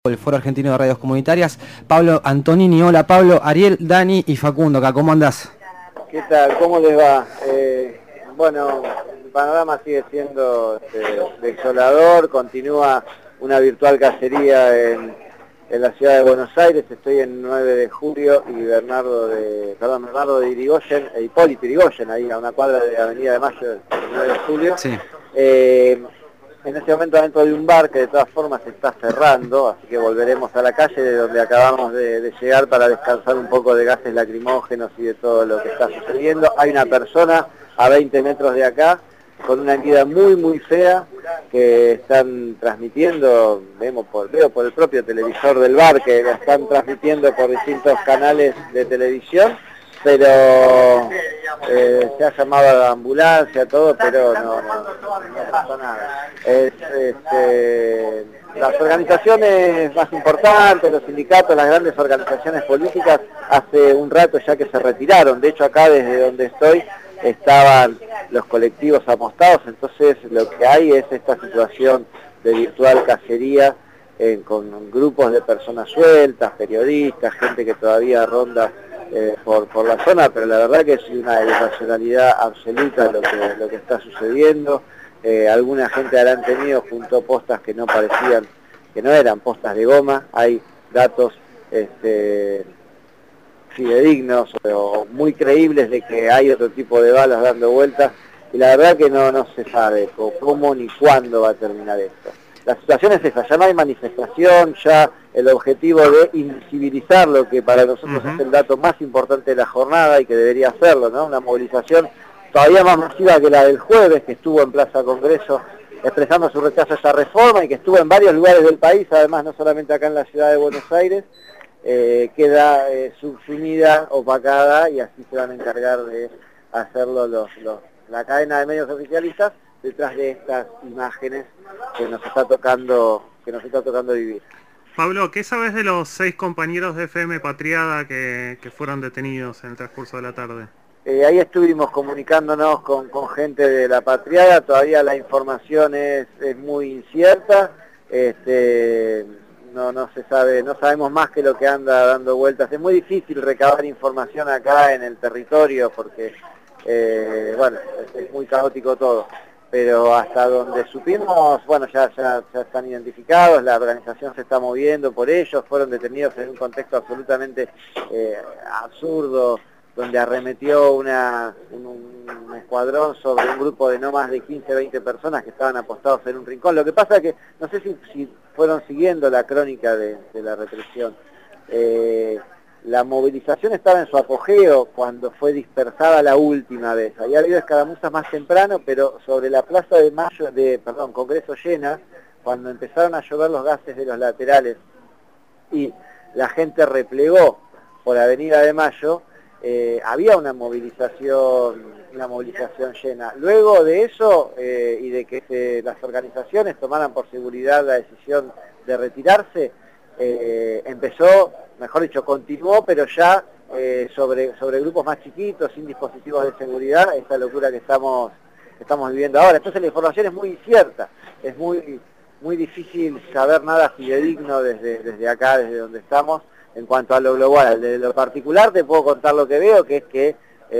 El Foro Argentino de Radios Comunitarias, Pablo Antonini. Hola Pablo, Ariel, Dani y Facundo acá, ¿cómo andás? ¿Qué tal? ¿Cómo les va? Bueno, el panorama sigue siendo desolador, continúa una virtual cacería en la ciudad de Buenos Aires. Estoy en 9 de julio y Bernardo de Irigoyen, Hipólito Irigoyen, ahí a una cuadra de Avenida de Mayo, del 9 de julio. Sí. En este momento dentro de un bar que de todas formas se está cerrando, así que volveremos a la calle de donde acabamos de llegar para descansar un poco de gases lacrimógenos y de todo lo que está sucediendo. Hay una persona a 20 metros de acá con una herida muy fea que están transmitiendo, veo por el propio televisor del bar que la están transmitiendo por distintos canales de televisión, pero se ha llamado a la ambulancia, todo, pero no pasó nada. Las organizaciones más importantes, los sindicatos, las grandes organizaciones políticas, hace un rato ya que se retiraron. De hecho, acá desde donde estoy estaban los colectivos apostados, entonces lo que hay es esta situación de virtual cacería con grupos de personas sueltas, periodistas, gente que todavía ronda por la zona, pero la verdad que es una irracionalidad absoluta lo que está sucediendo. Alguna gente habrán tenido junto postas que no parecían, que no eran postas de goma. Hay datos fidedignos o muy creíbles de que hay otro tipo de balas dando vueltas, y la verdad que no se sabe cómo ni cuándo va a terminar esto. La situación es esa, ya no hay manifestación, ya el objetivo de invisibilizar lo que para nosotros es el dato más importante de la jornada y que debería hacerlo, ¿no? Una movilización todavía más masiva que la del jueves, que estuvo en Plaza Congreso expresando su rechazo a esta reforma y que estuvo en varios lugares del país, además no solamente acá en la ciudad de Buenos Aires. Queda subsumida, opacada, y así se van a encargar de hacerlo la cadena de medios oficialistas detrás de estas imágenes que nos está tocando vivir. Pablo, ¿qué sabes de los 6 compañeros de FM Patriada que fueron detenidos en el transcurso de la tarde? Ahí estuvimos comunicándonos con gente de la Patriada, todavía la información es muy incierta. No se sabe, no sabemos más que lo que anda dando vueltas. Es muy difícil recabar información acá en el territorio porque, bueno, es muy caótico todo. Pero hasta donde supimos, bueno, ya están identificados, la organización se está moviendo por ellos, fueron detenidos en un contexto absolutamente absurdo, donde arremetió un escuadrón sobre un grupo de no más de 15, 20 personas que estaban apostados en un rincón. Lo que pasa es que, no sé si fueron siguiendo la crónica de la represión. La movilización estaba en su apogeo cuando fue dispersada la última vez. Había habido escaramuzas más temprano, pero sobre la plaza de Mayo, Congreso llena, cuando empezaron a llover los gases de los laterales y la gente replegó por Avenida de Mayo, había una movilización llena. Luego de eso y de que las organizaciones tomaran por seguridad la decisión de retirarse, continuó, pero ya sobre grupos más chiquitos, sin dispositivos de seguridad, esta locura que estamos viviendo ahora. Entonces la información es muy incierta, es muy difícil saber nada fidedigno desde acá, desde donde estamos, en cuanto a lo global. De lo particular te puedo contar lo que veo, que es que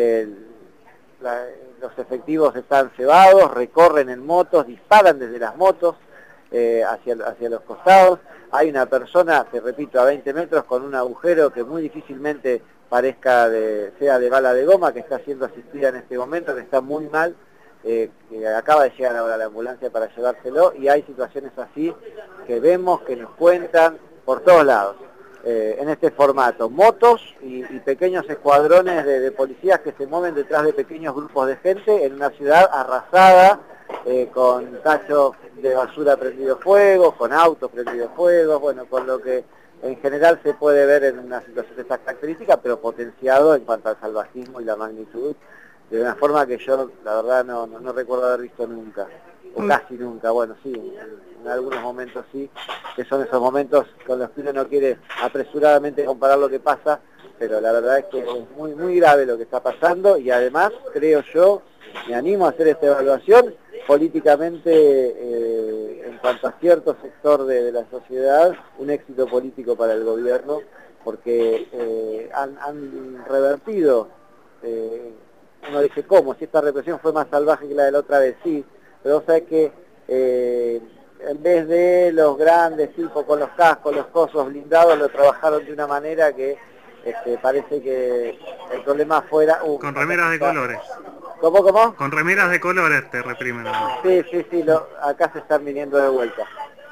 los efectivos están cebados, recorren en motos, disparan desde las motos hacia los costados. Hay una persona, te repito, a 20 metros con un agujero que muy difícilmente sea de bala de goma, que está siendo asistida en este momento, que está muy mal, que acaba de llegar ahora la ambulancia para llevárselo, y hay situaciones así que vemos, que nos cuentan por todos lados. En este formato, motos y pequeños escuadrones de policías que se mueven detrás de pequeños grupos de gente en una ciudad arrasada, con tachos de basura prendido fuego, con autos prendidos fuego, bueno, con lo que en general se puede ver en una situación de estas características, pero potenciado en cuanto al salvajismo y la magnitud, de una forma que yo la verdad no recuerdo haber visto nunca, o casi nunca. Bueno, sí, en algunos momentos sí, que son esos momentos con los que uno no quiere apresuradamente comparar lo que pasa, pero la verdad es que es muy grave lo que está pasando, y además, creo yo, me animo a hacer esta evaluación, políticamente cuanto a cierto sector de la sociedad, un éxito político para el gobierno, porque han revertido, uno dice, ¿cómo? Si esta represión fue más salvaje que la de la otra vez, sí, pero vos sabés que en vez de los grandes tipos con los cascos, los cosos blindados, lo trabajaron de una manera que parece que el problema fuera... con remeras de colores. ¿Cómo? Con remeras de colores te reprimen. Sí, acá se están viniendo de vuelta.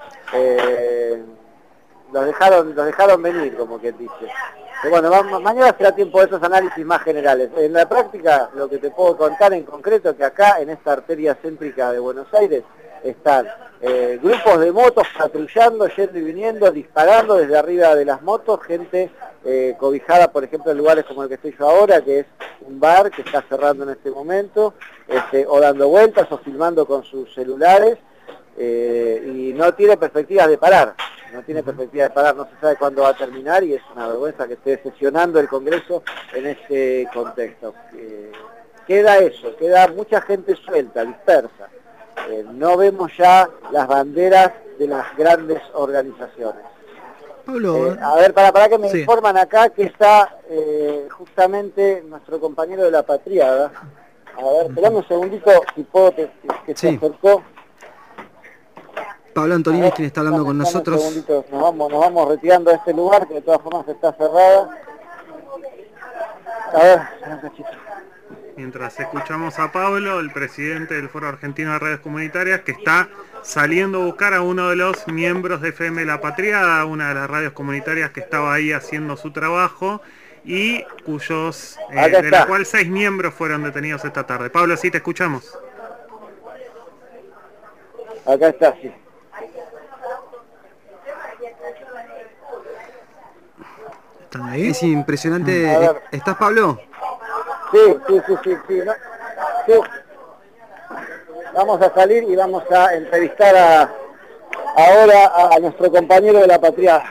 Los dejaron venir, como que dice. Pero bueno, mañana será tiempo de esos análisis más generales. En la práctica, lo que te puedo contar en concreto, que acá, en esta arteria céntrica de Buenos Aires, están grupos de motos patrullando, yendo y viniendo, disparando desde arriba de las motos, gente cobijada, por ejemplo, en lugares como el que estoy yo ahora, que es un bar que está cerrando en este momento, o dando vueltas o filmando con sus celulares, y no tiene perspectivas de parar. No se sabe cuándo va a terminar y es una vergüenza que esté sesionando el Congreso en ese contexto. Queda mucha gente suelta, dispersa. No vemos ya las banderas de las grandes organizaciones. Pablo, a ver, para que me sí. informan acá que está justamente nuestro compañero de la Patriada. A ver, esperame un segundito, si puedo, que Sí. se acercó. Pablo Antonini es quien está hablando con nosotros. Un segundito, nos vamos retirando de este lugar, que de todas formas está cerrada. A ver, un cachito. Mientras escuchamos a Pablo, el presidente del Foro Argentino de Redes Comunitarias, que está saliendo a buscar a uno de los miembros de FM La Patriada, una de las radios comunitarias que estaba ahí haciendo su trabajo y cuyos, de la cual 6 miembros fueron detenidos esta tarde. Pablo, sí, te escuchamos. Acá está, sí. ¿Están ahí? Es impresionante. A ver. ¿Estás, Pablo? Sí. ¿No? Sí. Vamos a salir y vamos a entrevistar ahora a nuestro compañero de la Patriada.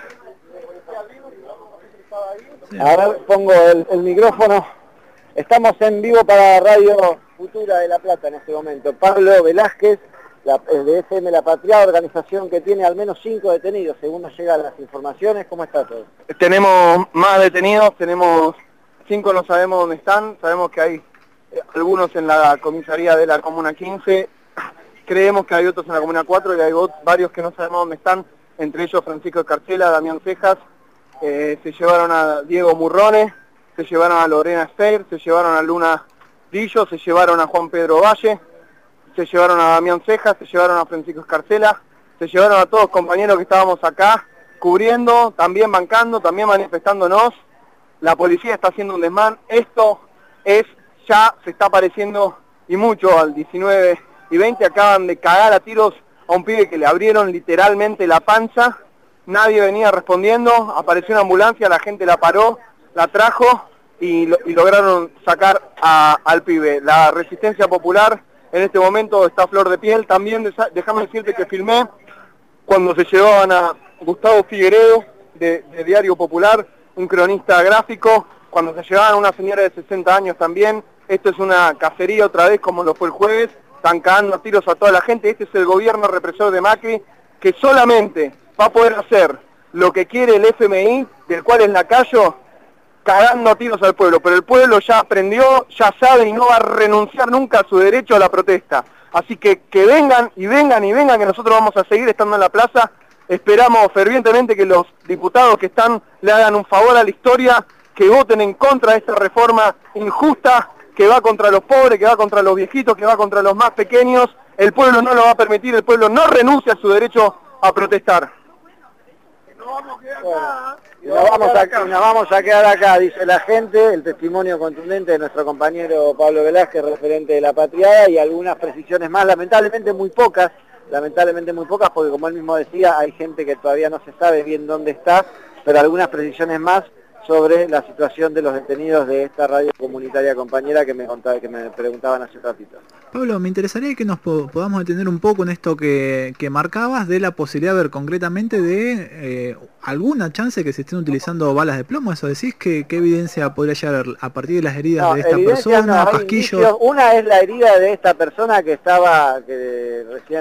Sí. A ver, pongo el micrófono. Estamos en vivo para Radio Futura de La Plata en este momento. Pablo Velázquez, de FM La Patriada, organización que tiene al menos 5 detenidos, según nos llegan las informaciones. ¿Cómo está todo? Tenemos más detenidos, tenemos 5, no sabemos dónde están, sabemos que hay algunos en la comisaría de la Comuna 15, creemos que hay otros en la Comuna 4 y hay varios que no sabemos dónde están, entre ellos Francisco Escarcela, Damián Cejas, se llevaron a Diego Murrone, se llevaron a Lorena Steir, se llevaron a Luna Dillo, se llevaron a Juan Pedro Valle, se llevaron a Damián Cejas, se llevaron a Francisco Escarcela, se llevaron a todos los compañeros que estábamos acá cubriendo, también bancando, también manifestándonos. La policía está haciendo un desmán. Esto ya se está pareciendo y mucho al 19 y 20. Acaban de cagar a tiros a un pibe que le abrieron literalmente la panza. Nadie venía respondiendo. Apareció una ambulancia, la gente la paró, la trajo y lograron sacar al pibe. La resistencia popular en este momento está a flor de piel. También déjame decirte que filmé cuando se llevaban a Gustavo Figueredo de Diario Popular, un cronista gráfico, cuando se llevaban a una señora de 60 años también. Esto es una cacería otra vez como lo fue el jueves, están cagando a tiros a toda la gente. Este es el gobierno represor de Macri, que solamente va a poder hacer lo que quiere el FMI, del cual es lacayo, cagando a tiros al pueblo. Pero el pueblo ya aprendió, ya sabe y no va a renunciar nunca a su derecho a la protesta. Así que vengan, que nosotros vamos a seguir estando en la plaza. Esperamos fervientemente que los diputados que están le hagan un favor a la historia, que voten en contra de esta reforma injusta, que va contra los pobres, que va contra los viejitos, que va contra los más pequeños. El pueblo no lo va a permitir, el pueblo no renuncia a su derecho a protestar. Nos vamos a quedar acá, dice la gente. El testimonio contundente de nuestro compañero Pablo Velázquez, referente de la Patriada, y algunas precisiones más, lamentablemente muy pocas, porque como él mismo decía, hay gente que todavía no se sabe bien dónde está, pero algunas precisiones más sobre la situación de los detenidos de esta radio comunitaria compañera que me preguntaban hace un ratito. Pablo, me interesaría que nos podamos detener un poco en esto que marcabas de la posibilidad de ver concretamente de alguna chance que se estén utilizando balas de plomo. ¿Eso decís? ¿Qué evidencia podría llegar a partir de las heridas de esta persona? No, casquillos. Una es la herida de esta persona que recién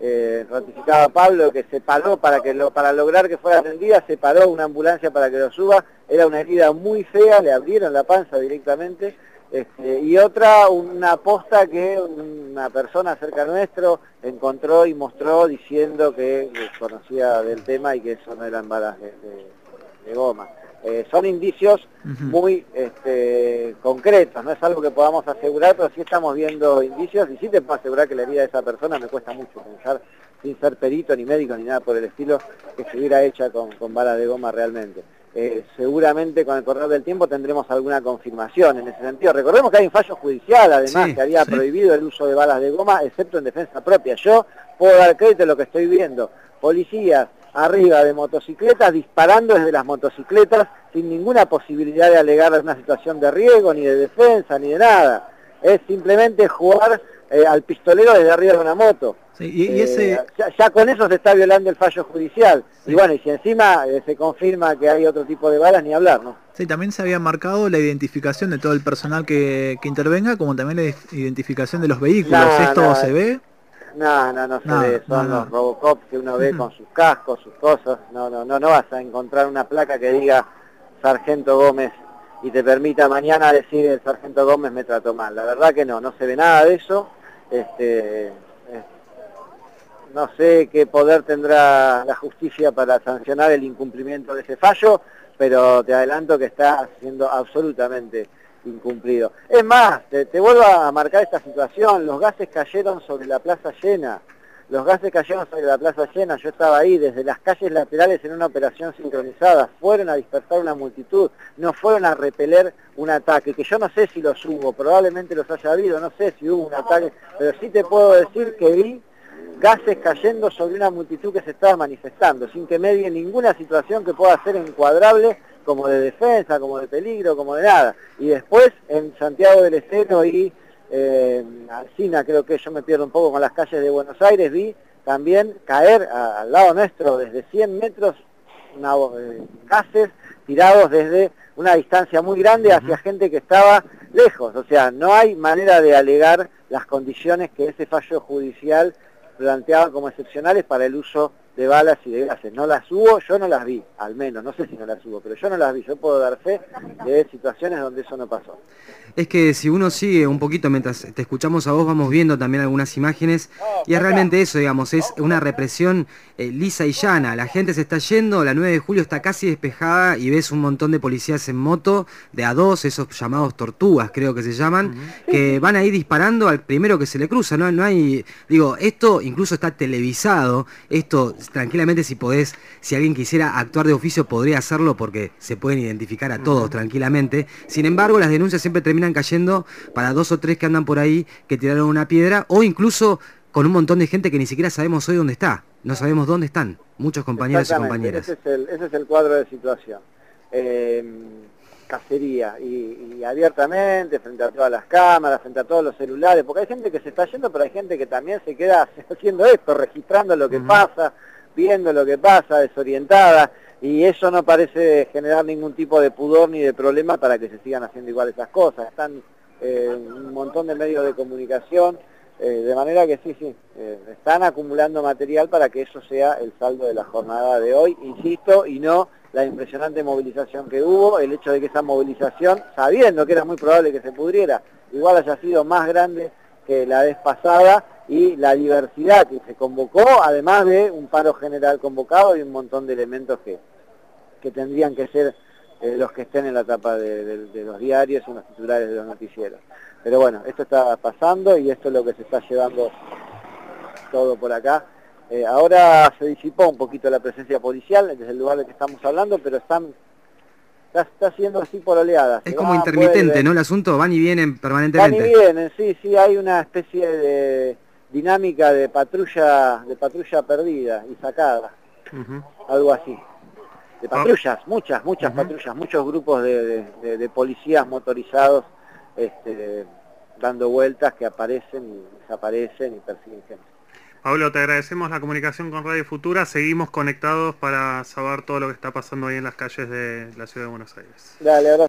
ratificaba Pablo, que se paró para lograr que fuera atendida, se paró una ambulancia para que lo suba, era una herida muy fea, le abrieron la panza directamente, y otra, una posta que una persona cerca nuestro encontró y mostró diciendo que conocía del tema y que eso no eran balas de goma. Son indicios muy concretos, no es algo que podamos asegurar, pero sí estamos viendo indicios y sí te puedo asegurar que la herida de esa persona me cuesta mucho pensar, sin ser perito ni médico ni nada por el estilo, que estuviera hecha con balas de goma realmente. Seguramente con el correr del tiempo tendremos alguna confirmación en ese sentido. Recordemos que hay un fallo judicial además que había prohibido el uso de balas de goma, excepto en defensa propia. Yo puedo dar crédito a lo que estoy viendo. Policías arriba de motocicletas disparando desde las motocicletas sin ninguna posibilidad de alegar una situación de riesgo, ni de defensa, ni de nada. Es simplemente jugar al pistolero desde arriba de una moto. Sí, ya con eso se está violando el fallo judicial. Sí. Y bueno, y si encima se confirma que hay otro tipo de balas, ni hablar, ¿no? Sí, también se había marcado la identificación de todo el personal que intervenga, como también la identificación de los vehículos. ¿Esto se ve? No se ve, son los Robocop que uno ve con sus cascos, sus cosas. No vas a encontrar una placa que diga Sargento Gómez y te permita mañana decir el Sargento Gómez me trató mal. La verdad que no se ve nada de eso. No sé qué poder tendrá la justicia para sancionar el incumplimiento de ese fallo, pero te adelanto que está siendo absolutamente incumplido. Es más, te vuelvo a marcar esta situación, los gases cayeron sobre la plaza llena, yo estaba ahí, desde las calles laterales en una operación sincronizada, fueron a dispersar una multitud, no fueron a repeler un ataque, que yo no sé si los hubo, probablemente los haya habido, no sé si hubo un ataque, pero sí te puedo decir que vi gases cayendo sobre una multitud que se estaba manifestando, sin que medie ninguna situación que pueda ser encuadrable como de defensa, como de peligro, como de nada. Y después en Santiago del Estero y Alsina, creo que yo me pierdo un poco con las calles de Buenos Aires, vi también caer al lado nuestro desde 100 metros gases tirados desde una distancia muy grande hacia gente que estaba lejos. O sea, no hay manera de alegar las condiciones que ese fallo judicial planteaba como excepcionales para el uso de balas y de gases. No las hubo, yo no las vi, al menos, no sé si no las hubo, pero yo no las vi, yo puedo dar fe de situaciones donde eso no pasó. Es que si uno sigue un poquito, mientras te escuchamos a vos, vamos viendo también algunas imágenes, y es realmente eso, digamos, es una represión lisa y llana. La gente se está yendo, la 9 de julio está casi despejada y ves un montón de policías en moto, de A2, esos llamados tortugas, creo que se llaman, que van ahí disparando al primero que se le cruza. No hay, digo, esto incluso está televisado, esto tranquilamente si alguien quisiera actuar de oficio podría hacerlo porque se pueden identificar a todos tranquilamente. Sin embargo, las denuncias siempre terminan cayendo para 2 o 3 que andan por ahí, que tiraron una piedra, o incluso con un montón de gente que ni siquiera sabemos hoy dónde está. No sabemos dónde están muchos compañeros y compañeras. Ese es el cuadro de situación. Cacería y abiertamente, frente a todas las cámaras, frente a todos los celulares, porque hay gente que se está yendo, pero hay gente que también se queda haciendo esto, registrando lo que pasa, viendo lo que pasa, desorientada, y eso no parece generar ningún tipo de pudor ni de problema para que se sigan haciendo igual esas cosas. Están un montón de medios de comunicación, de manera que sí, están acumulando material para que eso sea el saldo de la jornada de hoy, insisto, y no la impresionante movilización que hubo, el hecho de que esa movilización, sabiendo que era muy probable que se pudriera, igual haya sido más grande que la vez pasada, y la diversidad que se convocó, además de un paro general convocado y un montón de elementos que tendrían que ser los que estén en la tapa de los diarios y en los titulares de los noticieros. Pero bueno, esto está pasando y esto es lo que se está llevando todo por acá. Ahora se disipó un poquito la presencia policial desde el lugar del que estamos hablando, pero está siendo así por oleadas. Es como intermitente, ¿no? El asunto, van y vienen permanentemente. Van y vienen, sí, hay una especie de dinámica de patrulla perdida y sacada, algo así. De patrullas, muchas patrullas, muchos grupos de policías motorizados dando vueltas que aparecen y desaparecen y persiguen gente. Pablo, te agradecemos la comunicación con Radio Futura, seguimos conectados para saber todo lo que está pasando ahí en las calles de la ciudad de Buenos Aires. Dale, abrazo.